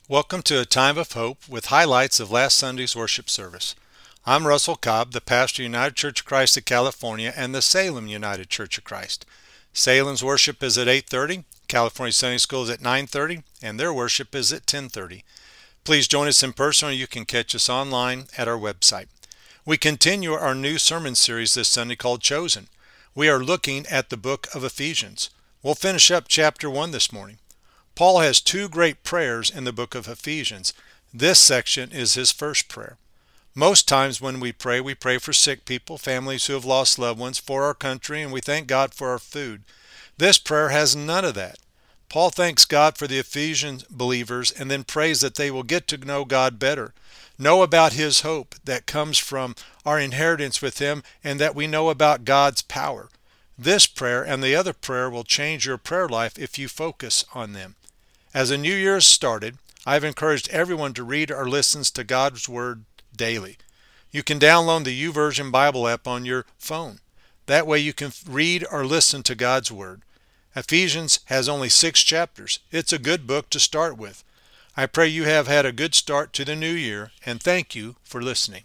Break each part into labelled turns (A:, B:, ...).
A: Welcome to A Time of Hope with highlights of last Sunday's worship service. I'm Russell Cobb, the pastor of United Church of Christ of California and the Salem United Church of Christ. Salem's worship is at 8:30, California Sunday School is at 9:30, and their worship is at 10:30. Please join us in person or you can catch us online at our website. We continue our new sermon series this Sunday called Chosen. We are looking at the book of Ephesians. We'll finish up chapter 1 this morning. Paul has two great prayers in the book of Ephesians. This section is his first prayer. Most times when we pray for sick people, families who have lost loved ones, for our country, and we thank God for our food. This prayer has none of that. Paul thanks God for the Ephesian believers and then prays that they will get to know God better, know about His hope that comes from our inheritance with Him, and that we know about God's power. This prayer and the other prayer will change your prayer life if you focus on them. As the new year has started, I've encouraged everyone to read or listen to God's Word daily. You can download the YouVersion Bible app on your phone. That way you can read or listen to God's Word. Ephesians has only 6 chapters. It's a good book to start with. I pray you have had a good start to the new year, and thank you for listening.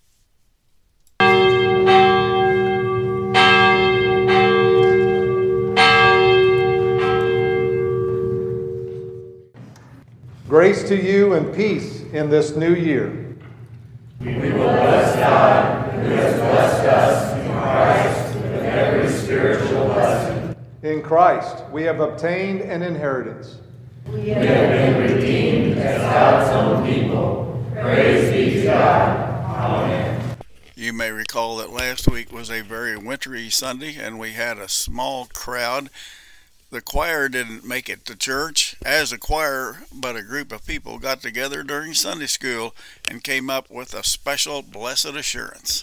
B: Grace to you and peace in this new year.
C: We will bless God, who has blessed us in Christ with every spiritual blessing.
B: In Christ, we have obtained an inheritance.
C: We have been redeemed as God's own people. Praise be to God. Amen.
D: You may recall that last week was a very wintry Sunday, and we had a small crowd. The choir didn't make it to church as a choir, but a group of people got together during Sunday school and came up with a special Blessed Assurance.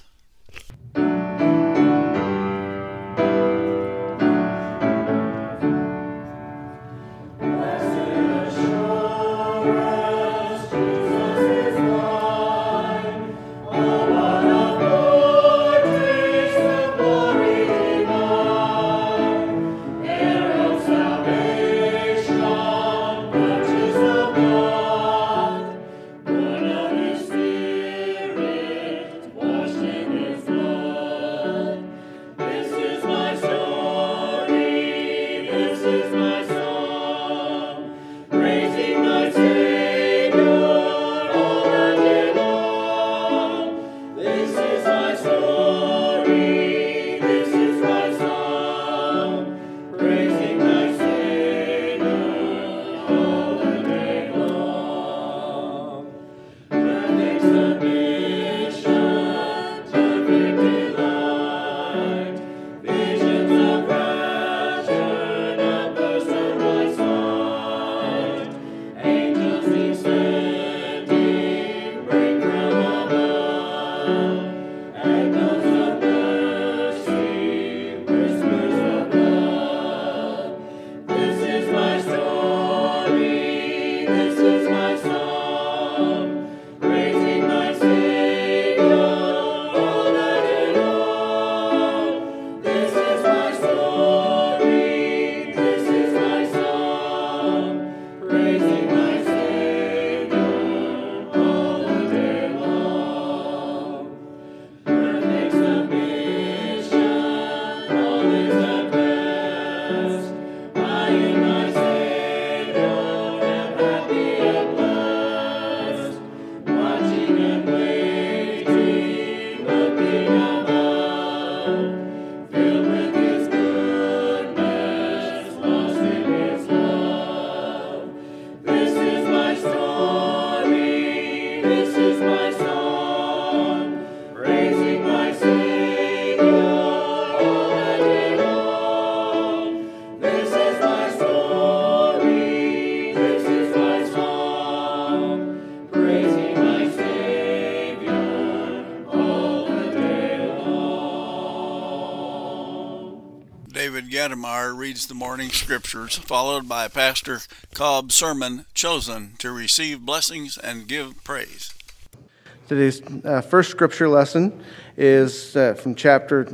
D: David Gademeyer reads the morning scriptures, followed by Pastor Cobb's sermon, Chosen to Receive Blessings and Give Praise.
E: Today's first scripture lesson is from chapter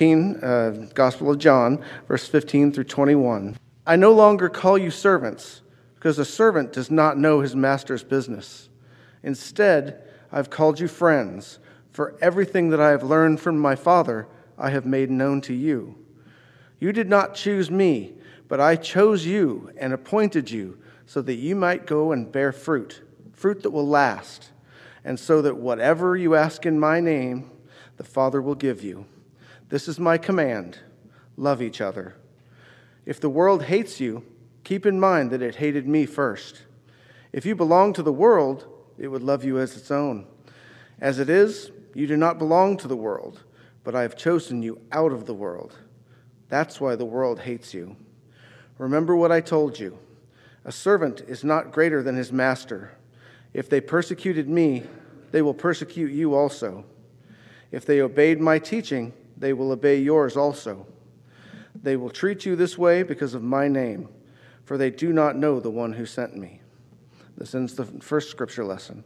E: 15, Gospel of John, verse 15 through 21. I no longer call you servants, because a servant does not know his master's business. Instead, I've called you friends, for everything that I have learned from my Father I have made known to you. You did not choose me, but I chose you and appointed you so that you might go and bear fruit that will last, and so that whatever you ask in my name, the Father will give you. This is my command: love each other. If the world hates you, keep in mind that it hated me first. If you belong to the world, it would love you as its own. As it is, you do not belong to the world, but I have chosen you out of the world. That's why the world hates you. Remember what I told you. A servant is not greater than his master. If they persecuted me, they will persecute you also. If they obeyed my teaching, they will obey yours also. They will treat you this way because of my name, for they do not know the one who sent me. This ends the first scripture lesson.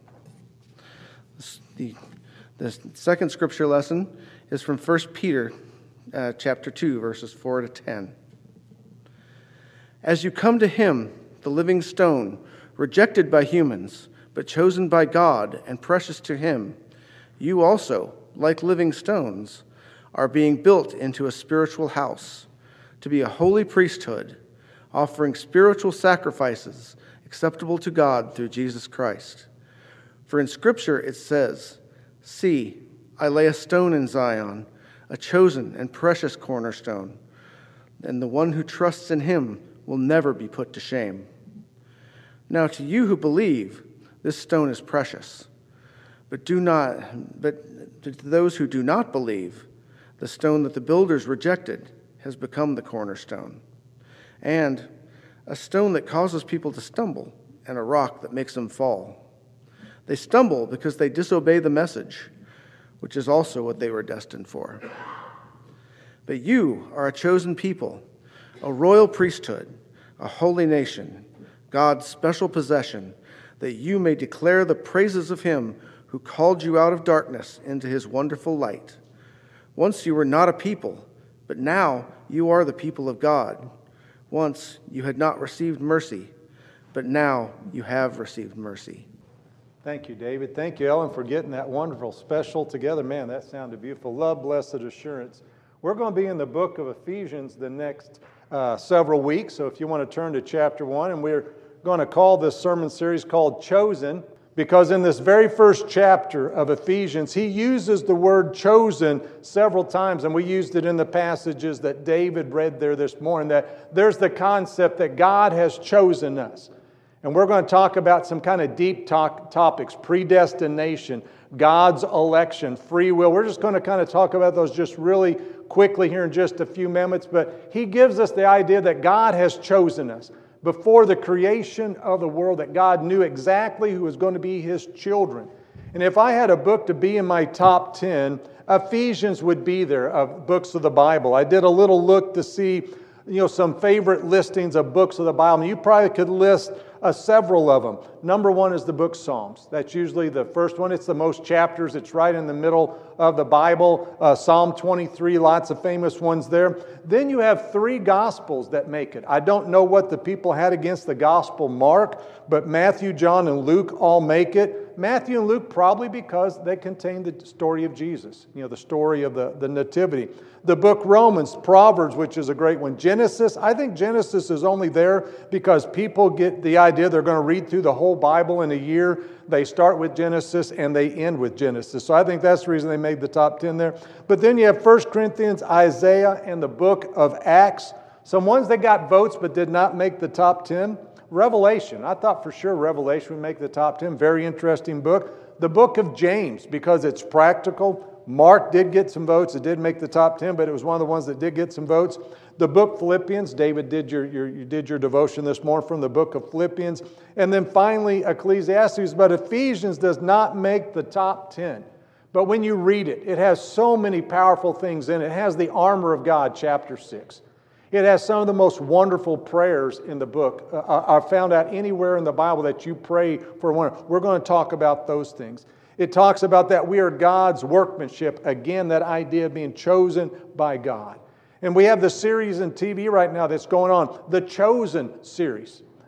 E: The second scripture lesson is from 1 Peter chapter 2, verses 4 to 10. As you come to him, the living stone, rejected by humans, but chosen by God and precious to him, you also, like living stones, are being built into a spiritual house, to be a holy priesthood, offering spiritual sacrifices acceptable to God through Jesus Christ. For in Scripture it says, "See, I lay a stone in Zion, a chosen and precious cornerstone, and the one who trusts in him will never be put to shame." Now to you who believe, this stone is precious. But to those who do not believe, the stone that the builders rejected has become the cornerstone, and a stone that causes people to stumble, and a rock that makes them fall. They stumble because they disobey the message, which is also what they were destined for. But you are a chosen people, a royal priesthood, a holy nation, God's special possession, that you may declare the praises of him who called you out of darkness into his wonderful light. Once you were not a people, but now you are the people of God. Once you had not received mercy, but now you have received mercy.
B: Thank you, David. Thank you, Ellen, for getting that wonderful special together. Man, that sounded beautiful. Love, blessed assurance. We're going to be in the book of Ephesians the next several weeks. So if you want to turn to chapter 1, and we're going to call this sermon series called Chosen, because in this very first chapter of Ephesians, he uses the word chosen several times, and we used it in the passages that David read there this morning, that there's the concept that God has chosen us. And we're going to talk about some kind of deep topics: predestination, God's election, free will. We're just going to kind of talk about those just really quickly here in just a few minutes. But he gives us the idea that God has chosen us. Before the creation of the world, that God knew exactly who was going to be his children. And if I had a book to be in my top 10, Ephesians would be there, of books of the Bible. I did a little look to see, some favorite listings of books of the Bible. And you probably could list several of them. Number one is the book Psalms. That's usually the first one. It's the most chapters. It's right in the middle of the Bible. Psalm 23, lots of famous ones there. Then you have 3 Gospels that make it. I don't know what the people had against the Gospel Mark, but Matthew, John, and Luke all make it. Matthew and Luke probably because they contain the story of Jesus, the story of the Nativity. The book Romans, Proverbs, which is a great one. Genesis, I think Genesis is only there because people get the idea they're going to read through the whole Bible in a year. They start with Genesis and they end with Genesis. So I think that's the reason they made the top 10 there. But then you have 1 Corinthians, Isaiah, and the book of Acts. Some ones that got votes but did not make the top 10. Revelation. I thought for sure Revelation would make the top 10. Very interesting book. The book of James, because it's practical. Mark did get some votes. It did make the top 10, but it was one of the ones that did get some votes. The book Philippians. David did you did your devotion this morning from the book of Philippians. And then finally Ecclesiastes. But Ephesians does not make the top 10. But when you read it, it has so many powerful things in it. It has the armor of God, chapter 6. It has some of the most wonderful prayers in the book. Are found out anywhere in the Bible that you pray for one. We're going to talk about those things. It talks about that we are God's workmanship. Again, that idea of being chosen by God. And we have the series in TV right now that's going on, the Chosen series.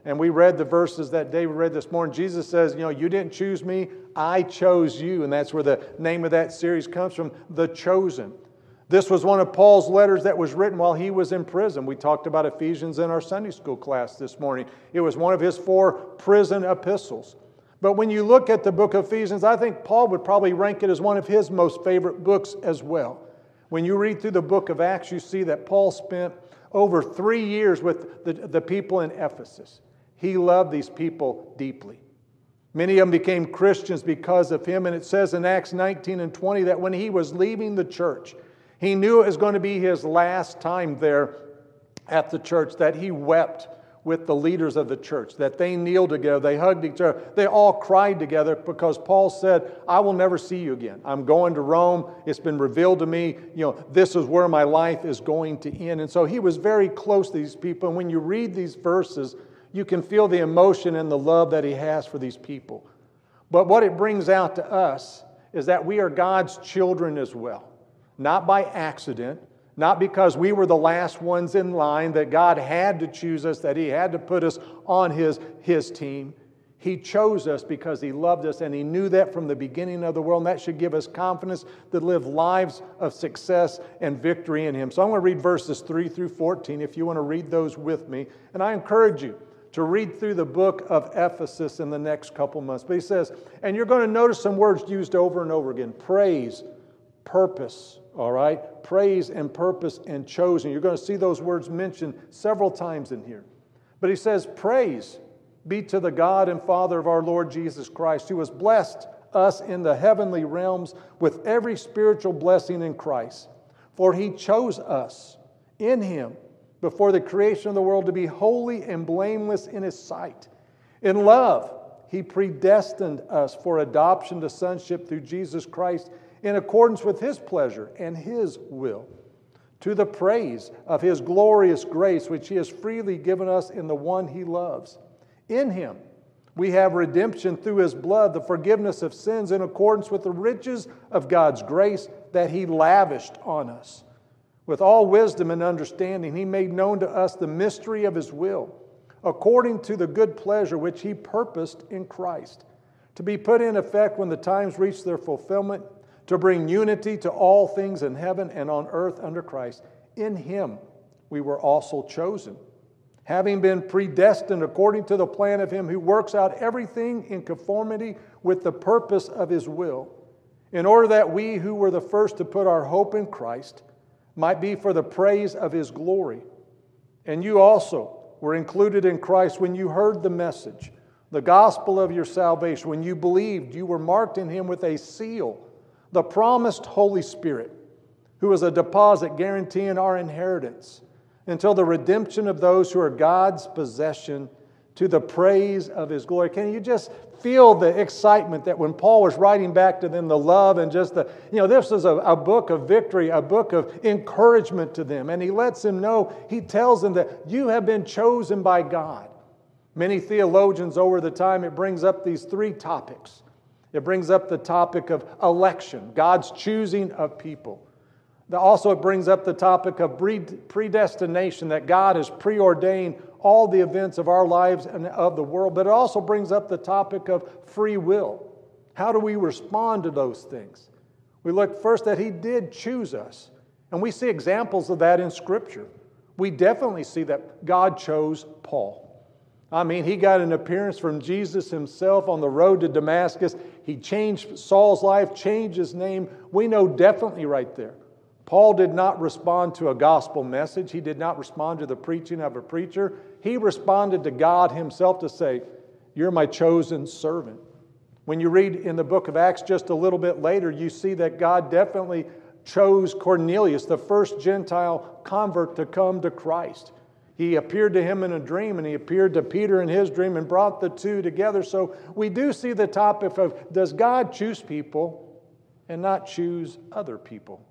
B: And we read the verses that David read this morning. Jesus says, you didn't choose me, I chose you. And that's where the name of that series comes from, The Chosen. This was one of Paul's letters that was written while he was in prison. We talked about Ephesians in our Sunday school class this morning. It was one of his 4 prison epistles. But when you look at the book of Ephesians, I think Paul would probably rank it as one of his most favorite books as well. When you read through the book of Acts, you see that Paul spent over 3 years with the people in Ephesus. He loved these people deeply. Many of them became Christians because of him, and it says in Acts 19 and 20 that when he was leaving the church, he knew it was going to be his last time there at the church, that he wept with the leaders of the church, that they kneeled together, they hugged each other, they all cried together because Paul said, I will never see you again. I'm going to Rome. It's been revealed to me, this is where my life is going to end. And so he was very close to these people. And when you read these verses, you can feel the emotion and the love that he has for these people. But what it brings out to us is that we are God's children as well. Not by accident, not because we were the last ones in line, that God had to choose us, that He had to put us on His team. He chose us because He loved us, and He knew that from the beginning of the world, and that should give us confidence to live lives of success and victory in Him. So I'm going to read verses 3 through 14 if you want to read those with me. And I encourage you to read through the book of Ephesus in the next couple months. But he says, and you're going to notice some words used over and over again. Praise, purpose, all right? Praise and purpose and chosen. You're going to see those words mentioned several times in here. But he says, praise be to the God and Father of our Lord Jesus Christ, who has blessed us in the heavenly realms with every spiritual blessing in Christ. For He chose us in Him before the creation of the world to be holy and blameless in His sight. In love, He predestined us for adoption to sonship through Jesus Christ in accordance with His pleasure and His will, to the praise of His glorious grace, which He has freely given us in the one He loves. In Him we have redemption through His blood, the forgiveness of sins in accordance with the riches of God's grace that He lavished on us. With all wisdom and understanding, He made known to us the mystery of His will, according to the good pleasure which He purposed in Christ, to be put in effect when the times reach their fulfillment, to bring unity to all things in heaven and on earth under Christ. In Him we were also chosen, having been predestined according to the plan of Him who works out everything in conformity with the purpose of His will, in order that we who were the first to put our hope in Christ might be for the praise of His glory. And you also were included in Christ when you heard the message, the gospel of your salvation. When you believed, you were marked in Him with a seal, the promised Holy Spirit, who is a deposit guaranteeing our inheritance until the redemption of those who are God's possession, to the praise of His glory. Can you just feel the excitement that when Paul was writing back to them, the love and just this is a book of victory, a book of encouragement to them. And he lets them know, he tells them that you have been chosen by God. Many theologians over the time, it brings up these 3 topics. It brings up the topic of election, God's choosing of people. Also, it brings up the topic of predestination, that God has preordained all the events of our lives and of the world. But it also brings up the topic of free will. How do we respond to those things? We look first that He did choose us. And we see examples of that in Scripture. We definitely see that God chose Paul. I mean, he got an appearance from Jesus Himself on the road to Damascus. He changed Saul's life, changed his name. We know definitely right there. Paul did not respond to a gospel message. He did not respond to the preaching of a preacher. He responded to God Himself to say, you're my chosen servant. When you read in the book of Acts just a little bit later, you see that God definitely chose Cornelius, the first Gentile convert, to come to Christ. He appeared to him in a dream, and He appeared to Peter in his dream and brought the two together. So we do see the topic of, does God choose people and not choose other people?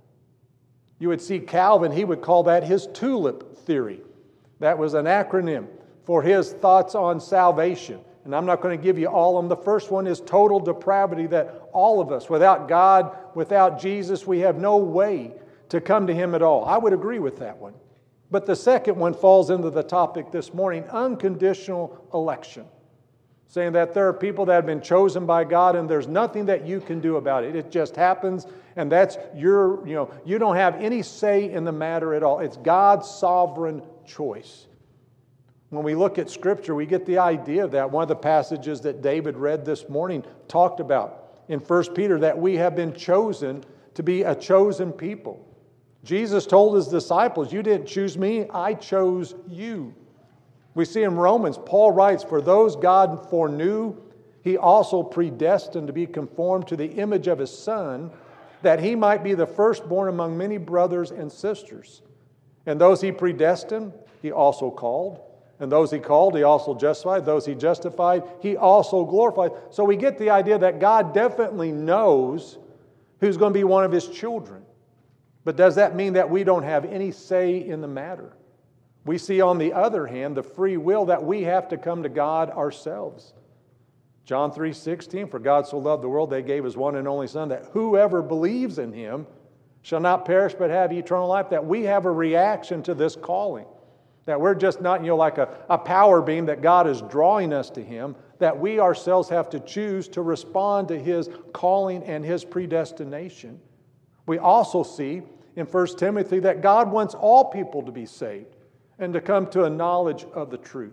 B: You would see Calvin, he would call that his tulip theory. That was an acronym for his thoughts on salvation. And I'm not going to give you all of them. The first one is total depravity, that all of us, without God, without Jesus, we have no way to come to Him at all. I would agree with that one. But the second one falls into the topic this morning, unconditional election. Saying that there are people that have been chosen by God and there's nothing that you can do about it. It just happens, and that's you don't have any say in the matter at all. It's God's sovereign choice. When we look at Scripture, we get the idea of that. One of the passages that David read this morning talked about in 1 Peter that we have been chosen to be a chosen people. Jesus told his disciples, you didn't choose me, I chose you. We see in Romans, Paul writes, for those God foreknew, he also predestined to be conformed to the image of his Son, that he might be the firstborn among many brothers and sisters. And those he predestined, he also called. And those he called, he also justified. Those he justified, he also glorified. So we get the idea that God definitely knows who's going to be one of his children. But does that mean that we don't have any say in the matter? We see, on the other hand, the free will that we have to come to God ourselves. John 3:16, for God so loved the world that he gave his one and only Son, that whoever believes in him shall not perish but have eternal life. That we have a reaction to this calling. That we're just not, like a power beam that God is drawing us to him. That we ourselves have to choose to respond to his calling and his predestination. We also see in 1 Timothy that God wants all people to be saved and to come to a knowledge of the truth.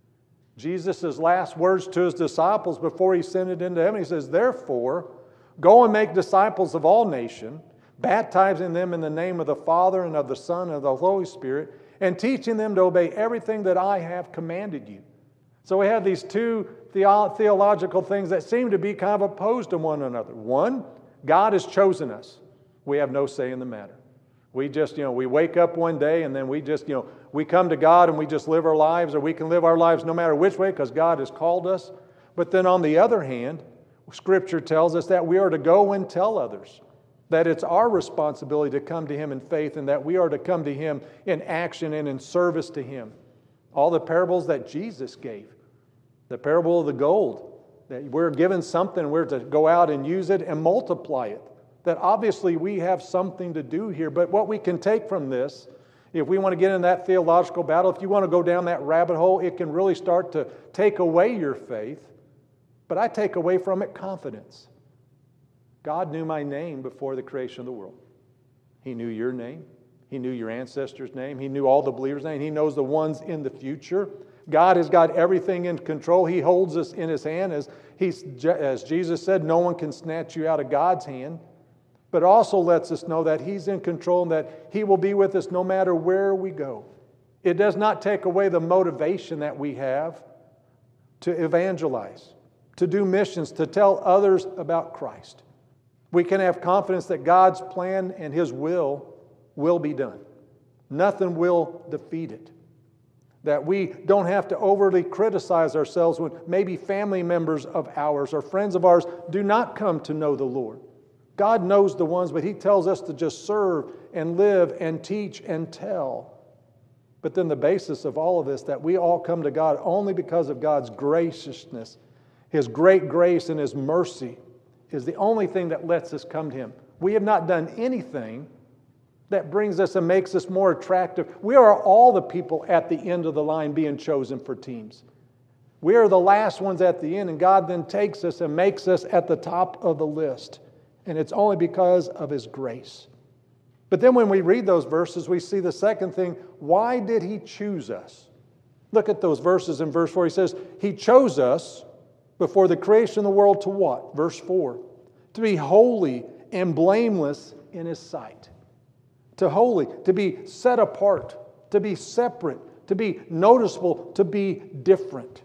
B: Jesus' last words to his disciples before he ascended into heaven, he says, therefore, go and make disciples of all nations, baptizing them in the name of the Father and of the Son and of the Holy Spirit, and teaching them to obey everything that I have commanded you. So we have these two theological things that seem to be kind of opposed to one another. One, God has chosen us. We have no say in the matter. We just, we wake up one day and then we just, we come to God and we just live our lives, or we can live our lives no matter which way because God has called us. But then on the other hand, Scripture tells us that we are to go and tell others that it's our responsibility to come to him in faith and that we are to come to him in action and in service to him. All the parables that Jesus gave, the parable of the gold, that we're given something, we're to go out and use it and multiply it. That obviously we have something to do here. But what we can take from this, if we want to get in that theological battle, if you want to go down that rabbit hole, it can really start to take away your faith. But I take away from it confidence. God knew my name before the creation of the world. He knew your name. He knew your ancestors' name. He knew all the believers' name. He knows the ones in the future. God has got everything in control. He holds us in his hand. As Jesus said, no one can snatch you out of God's hand. But also lets us know that he's in control and that he will be with us no matter where we go. It does not take away the motivation that we have to evangelize, to do missions, to tell others about Christ. We can have confidence that God's plan and his will be done. Nothing will defeat it. That we don't have to overly criticize ourselves when maybe family members of ours or friends of ours do not come to know the Lord. God knows the ones, but he tells us to just serve and live and teach and tell. But then the basis of all of this, that we all come to God only because of God's graciousness, his great grace and his mercy is the only thing that lets us come to him. We have not done anything that brings us and makes us more attractive. We are all the people at the end of the line being chosen for teams. We are the last ones at the end, and God then takes us and makes us at the top of the list. And it's only because of his grace. But then when we read those verses, we see the second thing. Why did he choose us? Look at those verses in verse 4. He says, he chose us before the creation of the world to what? Verse 4. To be holy and blameless in his sight. To holy, to be set apart, to be separate, to be noticeable, to be different.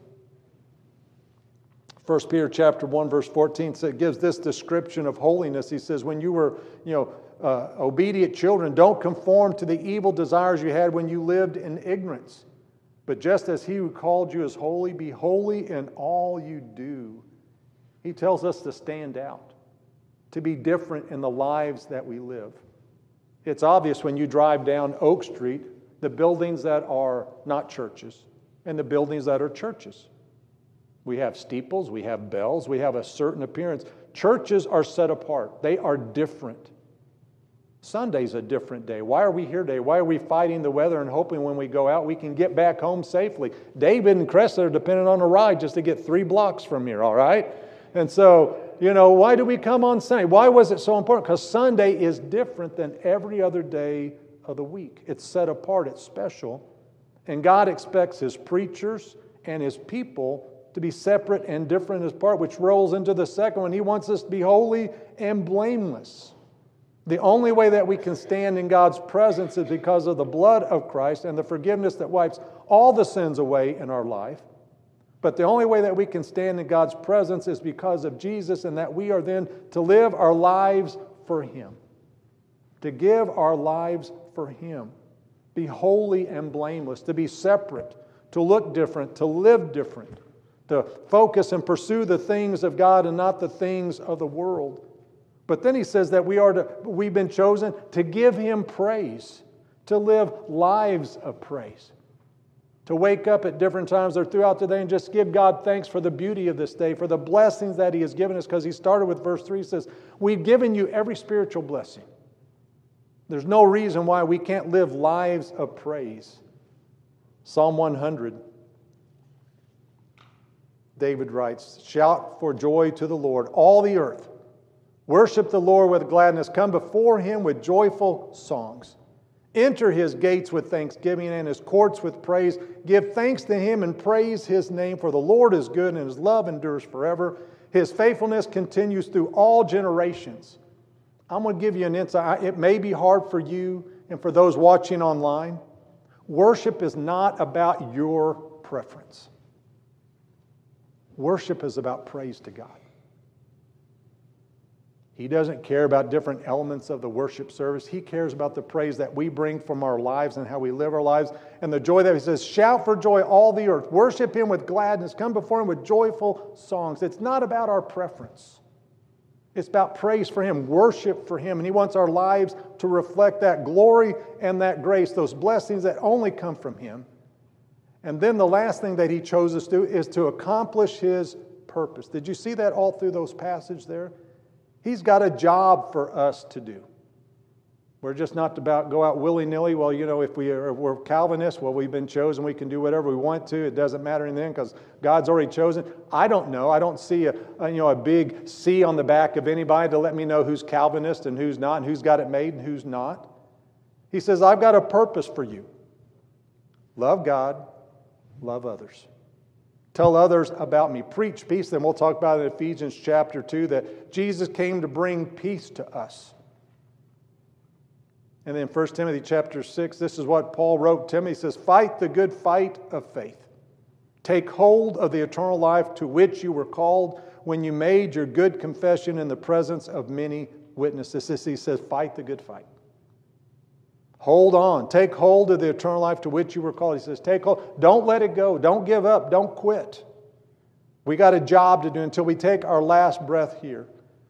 B: 1 Peter chapter 1, verse 14 gives this description of holiness. He says, when you were, obedient children, don't conform to the evil desires you had when you lived in ignorance. But just as he who called you is holy, be holy in all you do. He tells us to stand out, to be different in the lives that we live. It's obvious when you drive down Oak Street, the buildings that are not churches and the buildings that are churches. We have steeples, we have bells, we have a certain appearance. Churches are set apart. They are different. Sunday's a different day. Why are we here today? Why are we fighting the weather and hoping when we go out we can get back home safely? David and Cressler are dependent on a ride just to get 3 blocks from here, all right? And so, why do we come on Sunday? Why was it so important? Because Sunday is different than every other day of the week. It's set apart. It's special. And God expects His preachers and His people to be separate and different as part, which rolls into the second one. He wants us to be holy and blameless. The only way that we can stand in God's presence is because of the blood of Christ and the forgiveness that wipes all the sins away in our life. But the only way that we can stand in God's presence is because of Jesus, and that we are then to live our lives for Him. To give our lives for Him. Be holy and blameless. To be separate. To look different. To live different. To focus and pursue the things of God and not the things of the world. But then he says that we've been chosen to give Him praise. To live lives of praise. To wake up at different times or throughout the day and just give God thanks for the beauty of this day, for the blessings that He has given us. Because he started with verse 3, he says, we've given you every spiritual blessing. There's no reason why we can't live lives of praise. Psalm 100. David writes, shout for joy to the Lord, all the earth. Worship the Lord with gladness. Come before Him with joyful songs. Enter His gates with thanksgiving and His courts with praise. Give thanks to Him and praise His name, for the Lord is good and His love endures forever. His faithfulness continues through all generations. I'm going to give you an insight. It may be hard for you and for those watching online. Worship is not about your preference. Worship is about praise to God. He doesn't care about different elements of the worship service. He cares about the praise that we bring from our lives and how we live our lives. And the joy that He says, shout for joy all the earth. Worship Him with gladness. Come before Him with joyful songs. It's not about our preference. It's about praise for Him, worship for Him. And He wants our lives to reflect that glory and that grace, those blessings that only come from Him. And then the last thing that He chose us to do is to accomplish His purpose. Did you see that all through those passages there? He's got a job for us to do. We're just not about go out willy-nilly. Well, if we're Calvinists, well, we've been chosen. We can do whatever we want to. It doesn't matter anything because God's already chosen. I don't know. I don't see a big C on the back of anybody to let me know who's Calvinist and who's not and who's got it made and who's not. He says, I've got a purpose for you. Love God, love others. Tell others about me. Preach peace. Then we'll talk about it in Ephesians chapter 2 that Jesus came to bring peace to us. And then 1 Timothy chapter 6, this is what Paul wrote to Timothy. He says, fight the good fight of faith. Take hold of the eternal life to which you were called when you made your good confession in the presence of many witnesses. He says, fight the good fight. Hold on. Take hold of the eternal life to which you were called. He says, take hold. Don't let it go. Don't give up. Don't quit. We got a job to do until we take our last breath here.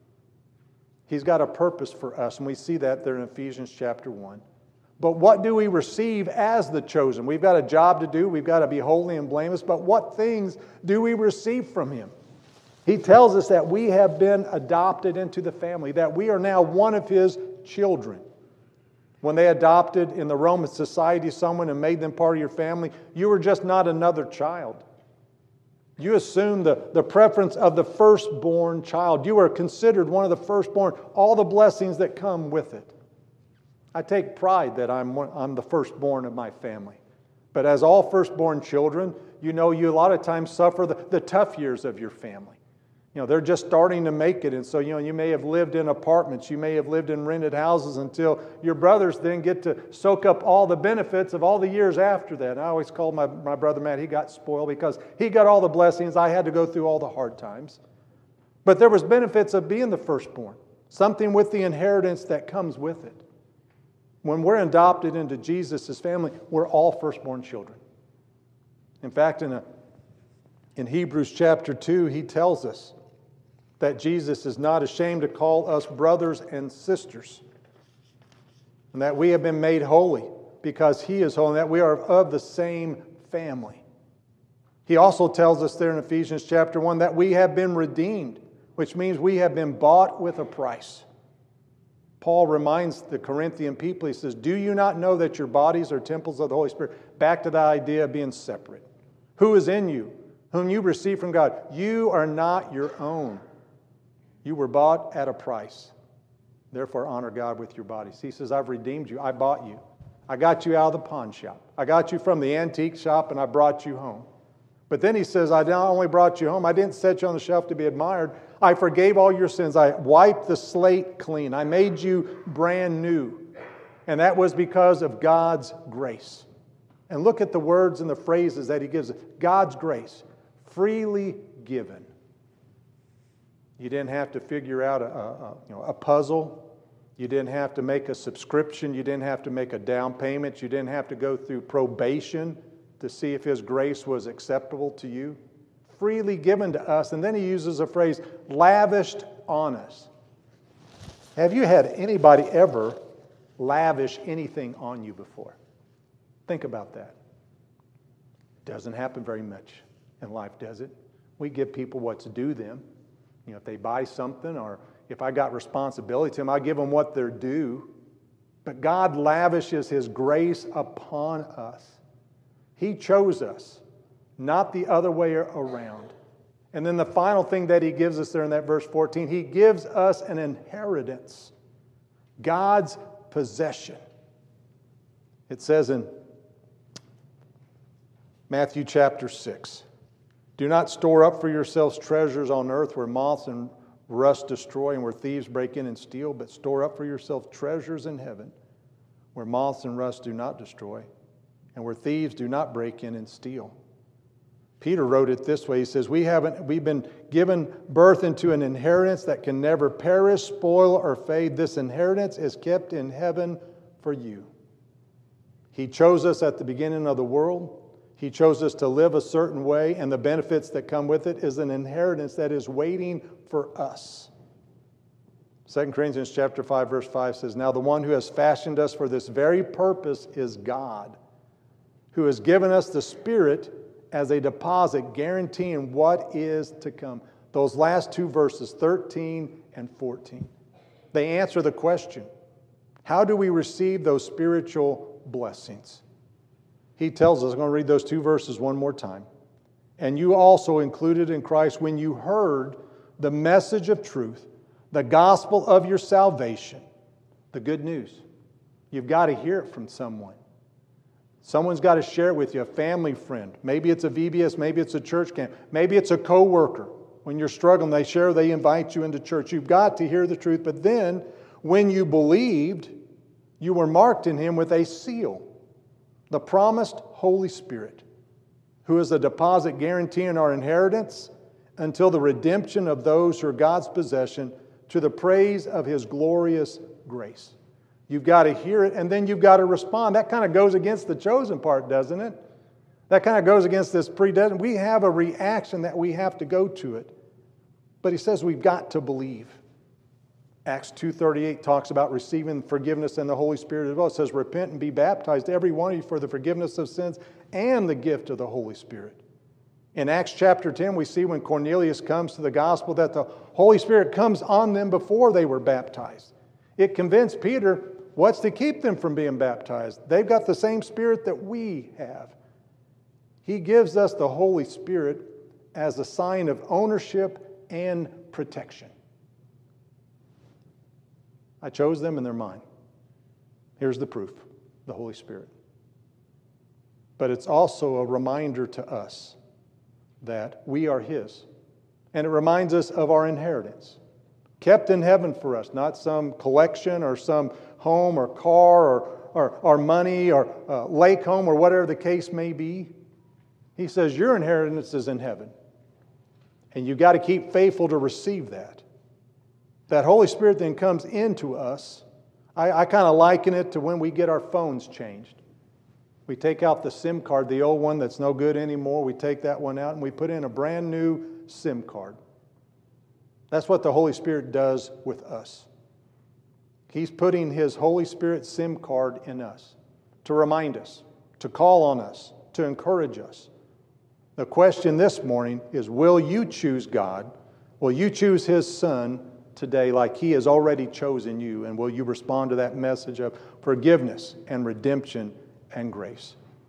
B: He's got a purpose for us, and we see that there in Ephesians chapter 1. But what do we receive as the chosen? We've got a job to do. We've got to be holy and blameless. But what things do we receive from Him? He tells us that we have been adopted into the family, that we are now one of His children. When they adopted in the Roman society someone and made them part of your family, you were just not another child. You assumed the preference of the firstborn child. You were considered one of the firstborn, all the blessings that come with it. I take pride that I'm the firstborn of my family. But as all firstborn children, you a lot of times suffer the tough years of your family. They're just starting to make it. And so, you may have lived in apartments. You may have lived in rented houses until your brothers then get to soak up all the benefits of all the years after that. And I always call my brother Matt, he got spoiled because he got all the blessings. I had to go through all the hard times. But there was benefits of being the firstborn. Something with the inheritance that comes with it. When we're adopted into Jesus' family, we're all firstborn children. In fact, in Hebrews chapter 2, he tells us that Jesus is not ashamed to call us brothers and sisters, and that we have been made holy because He is holy, and that we are of the same family. He also tells us there in Ephesians chapter 1 that we have been redeemed, which means we have been bought with a price. Paul reminds the Corinthian people, he says, do you not know that your bodies are temples of the Holy Spirit? Back to the idea of being separate. Who is in you, whom you received from God? You are not your own. You were bought at a price. Therefore, honor God with your bodies. He says, I've redeemed you. I bought you. I got you out of the pawn shop. I got you from the antique shop, and I brought you home. But then he says, I not only brought you home, I didn't set you on the shelf to be admired. I forgave all your sins. I wiped the slate clean. I made you brand new. And that was because of God's grace. And look at the words and the phrases that he gives. God's grace, freely given. You didn't have to figure out a puzzle. You didn't have to make a subscription. You didn't have to make a down payment. You didn't have to go through probation to see if His grace was acceptable to you. Freely given to us. And then he uses a phrase, lavished on us. Have you had anybody ever lavish anything on you before? Think about that. It doesn't happen very much in life, does it? We give people what's due them. You know, if they buy something or if I got responsibility to them, I give them what they're due. But God lavishes His grace upon us. He chose us, not the other way around. And then the final thing that He gives us there in that verse 14, He gives us an inheritance, God's possession. It says in Matthew chapter 6, do not store up for yourselves treasures on earth where moths and rust destroy and where thieves break in and steal, but store up for yourselves treasures in heaven where moths and rust do not destroy and where thieves do not break in and steal. Peter wrote it this way. He says, we've been given birth into an inheritance that can never perish, spoil, or fade. This inheritance is kept in heaven for you. He chose us at the beginning of the world. He chose us to live a certain way, and the benefits that come with it is an inheritance that is waiting for us. 2 Corinthians chapter 5, verse 5 says, now the one who has fashioned us for this very purpose is God, who has given us the Spirit as a deposit guaranteeing what is to come. Those last two verses, 13 and 14, they answer the question, how do we receive those spiritual blessings? He tells us, I'm going to read those two verses one more time. And you also included in Christ when you heard the message of truth, the gospel of your salvation, the good news. You've got to hear it from someone. Someone's got to share it with you, a family friend. Maybe it's a VBS, maybe it's a church camp. Maybe it's a coworker. When you're struggling, they invite you into church. You've got to hear the truth. But then, when you believed, you were marked in Him with a seal, the promised Holy Spirit, who is a deposit guaranteeing our inheritance until the redemption of those who are God's possession to the praise of His glorious grace. You've got to hear it, and then you've got to respond. That kind of goes against the chosen part, doesn't it? That kind of goes against this predestined. We have a reaction that we have to go to it. But he says we've got to believe. Acts 2:38 talks about receiving forgiveness and the Holy Spirit as well. It says, repent and be baptized, every one of you, for the forgiveness of sins and the gift of the Holy Spirit. In Acts chapter 10, we see when Cornelius comes to the gospel that the Holy Spirit comes on them before they were baptized. It convinced Peter, what's to keep them from being baptized? They've got the same Spirit that we have. He gives us the Holy Spirit as a sign of ownership and protection. I chose them and they're mine. Here's the proof, the Holy Spirit. But it's also a reminder to us that we are His. And it reminds us of our inheritance, kept in heaven for us, not some collection or some home or car or money or lake home or whatever the case may be. He says your inheritance is in heaven. And you've got to keep faithful to receive that. That Holy Spirit then comes into us. I kind of liken it to when we get our phones changed. We take out the SIM card, the old one that's no good anymore. We take that one out and we put in a brand new SIM card. That's what the Holy Spirit does with us. He's putting His Holy Spirit SIM card in us to remind us, to call on us, to encourage us. The question this morning is, will you choose God? Will you choose His Son today like He has already chosen you? And will you respond to that message of forgiveness and redemption and grace?